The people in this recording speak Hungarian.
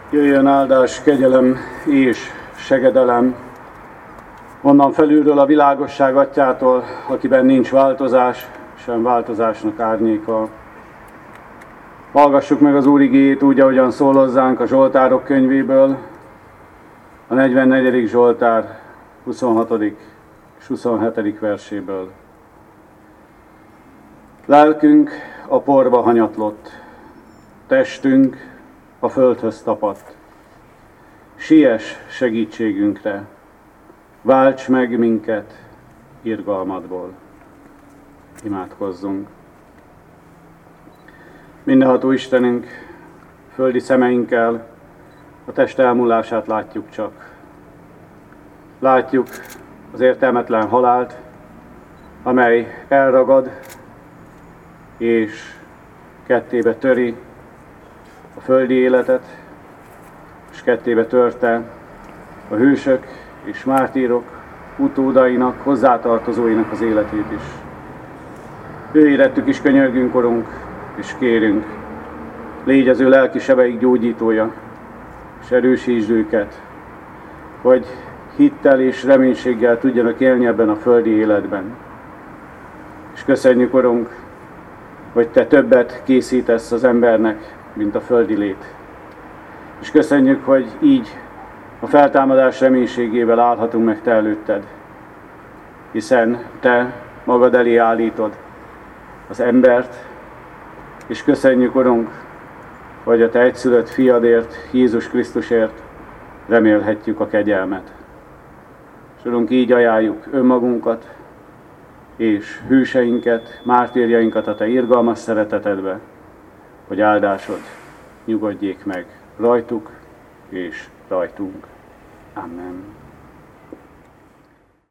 Jöjjön áldás, kegyelem és segedelem onnan felülről a világosság atyától, akiben nincs változás, sem változásnak árnyéka. Hallgassuk meg az Úr igéjét úgy, ahogyan szól hozzánk a Zsoltárok könyvéből, a 44. Zsoltár 26. és 27. verséből. Lelkünk a porba hanyatlott, testünk a földhöz tapadt. Siess segítségünkre, válts meg minket irgalmadból. Imádkozzunk. Mindenható Istenünk, földi szemeinkkel a test elmúlását látjuk csak. Látjuk az értelmetlen halált, amely elragad és kettébe töri a földi életet, és kettébe törte a hősök és mártírok utódainak, hozzátartozóinak az életét is. Ő érettük is könyörgünk, Urunk, és kérünk, légy az ő lelki sebeik gyógyítója, és erősítsd őket, hogy hittel és reménységgel tudjanak élni ebben a földi életben. És köszönjük, Urunk, hogy Te többet készítesz az embernek, mint a földi lét. És köszönjük, hogy így a feltámadás reménységével állhatunk meg Te előtted, hiszen Te magad elé állítod az embert, és köszönjük, Urunk, hogy a Te egyszülött fiadért, Jézus Krisztusért remélhetjük a kegyelmet. És Urunk, így ajánljuk önmagunkat és hűseinket, mártírjainkat a Te irgalmas szeretetedbe, hogy áldásod nyugodjék meg rajtuk és rajtunk. Amen.